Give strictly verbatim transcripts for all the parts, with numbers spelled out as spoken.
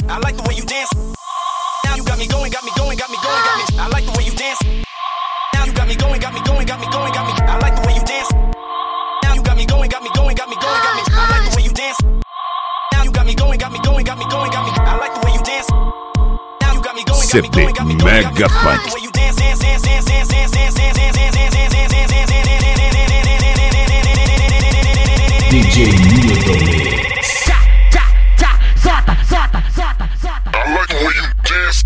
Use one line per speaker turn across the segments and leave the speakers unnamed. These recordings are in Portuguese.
I like the way you dance. Now you got me going, got me going, got me going, got me. I like the way you dance. Now you got me going, got me going, got me going, got me. I like the way you dance. Now you got me going, got me going, got me going, got me. I like the way you dance. Now you got me going, got me going, got me going, got me. I like the way you dance. Now you got me going, got me going, got me going, got me.
Mega Funk. D J Milton Mix.
Solta, solta, solta, solta.
I like the way you dance.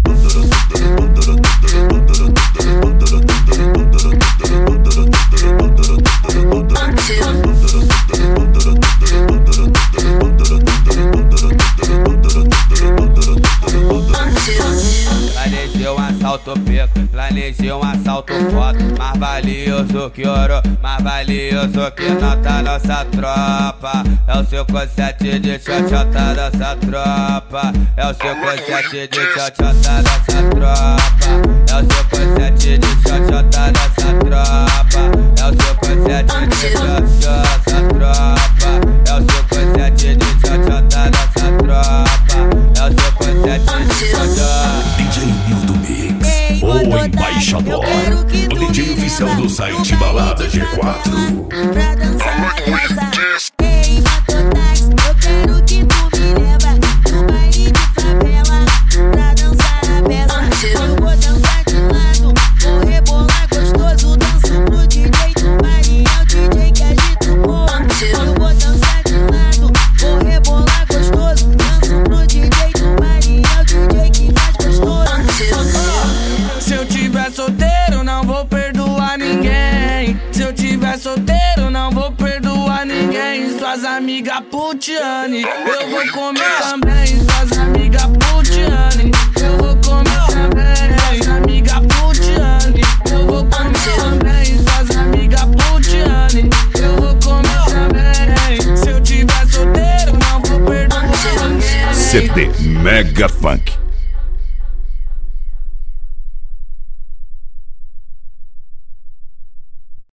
Planejei um assalto pica, planejei um assalto foda. Mais valioso que ouro, mais valioso que nota nossa tropa. É o cinco sete de xoxota nossa tropa. É o cinco sete de xoxota nossa tropa. É o cinco sete de xoxota nossa tropa. É o cinco sete de xoxota tropa. É o cinco sete de xoxota nossa tropa. É o cinco sete de xoxota.
D J Milton Mix, o embaixador, o D J oficial do site Balada G quatro.
Pra dançar essa. Ei, mototáxi, eu quero que tu me leva no baile de favela pra dançar a peça. Eu vou dançar de lado, vou rebolar gostoso. Danço pro D J do baile, é o D J que agita o povo. Eu vou dançar de lado, vou rebolar gostoso. Danço pro D J do baile, é o D J que faz gostoso.
Se eu tiver solteiro, não vou perdoar ninguém. Se eu tiver solteiro, não vou perdoar ninguém. Suas amigas putiane, eu vou comer também. Suas amigas putiane, eu vou comer também. Suas amigas putiane, eu vou comer também. Suas amigas putiane, eu vou comer também. Se eu tiver solteiro, não vou perdoar ninguém.
C D Mega Funk.